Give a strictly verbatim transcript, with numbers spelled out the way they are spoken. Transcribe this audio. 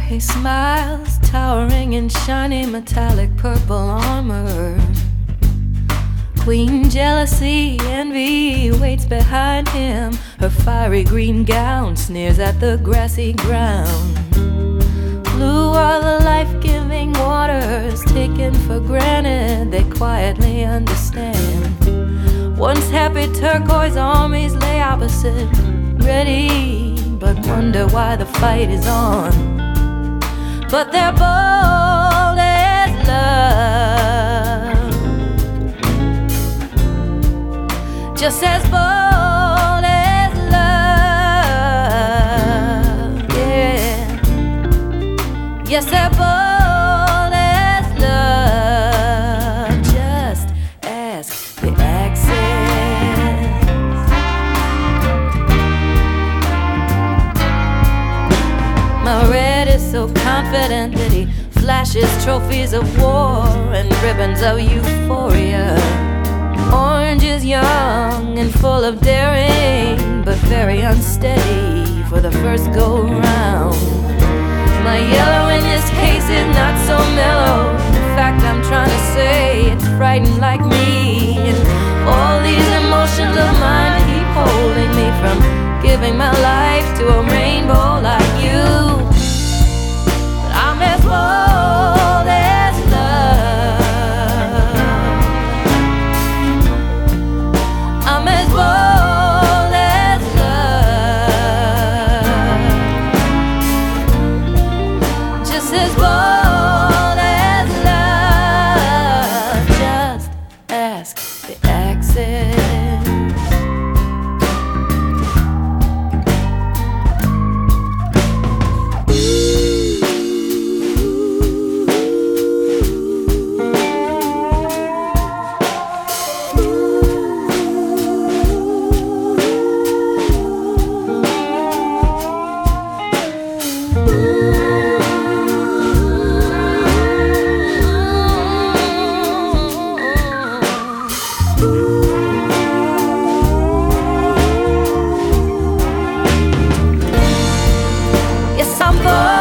he smiles, towering in shiny metallic purple armor. Queen jealousy, envy waits behind him. Her fiery green gown sneers at the grassy ground. Blue are the life-giving waters, taken for granted, they quietly understand. Once happy turquoise armies lay opposite, ready, but wonder why the fight is on. But they're bold as love, just as bold as love, yeah. Yes, they're bold as love, just ask the accents. My red is so confident that he flashes trophies of war and ribbons of euphoria. Orange is young and full of daring, but very unsteady for the first go-round. My yellow in this case is not so mellow. In fact, I'm trying to say it's frightened like me. And all these emotions of mine keep holding me from giving my life to a rainbow like you. But I'm as bold as love. I'm as bold as love, just as bold as love. Just ask the accents. Yes, I'm bold.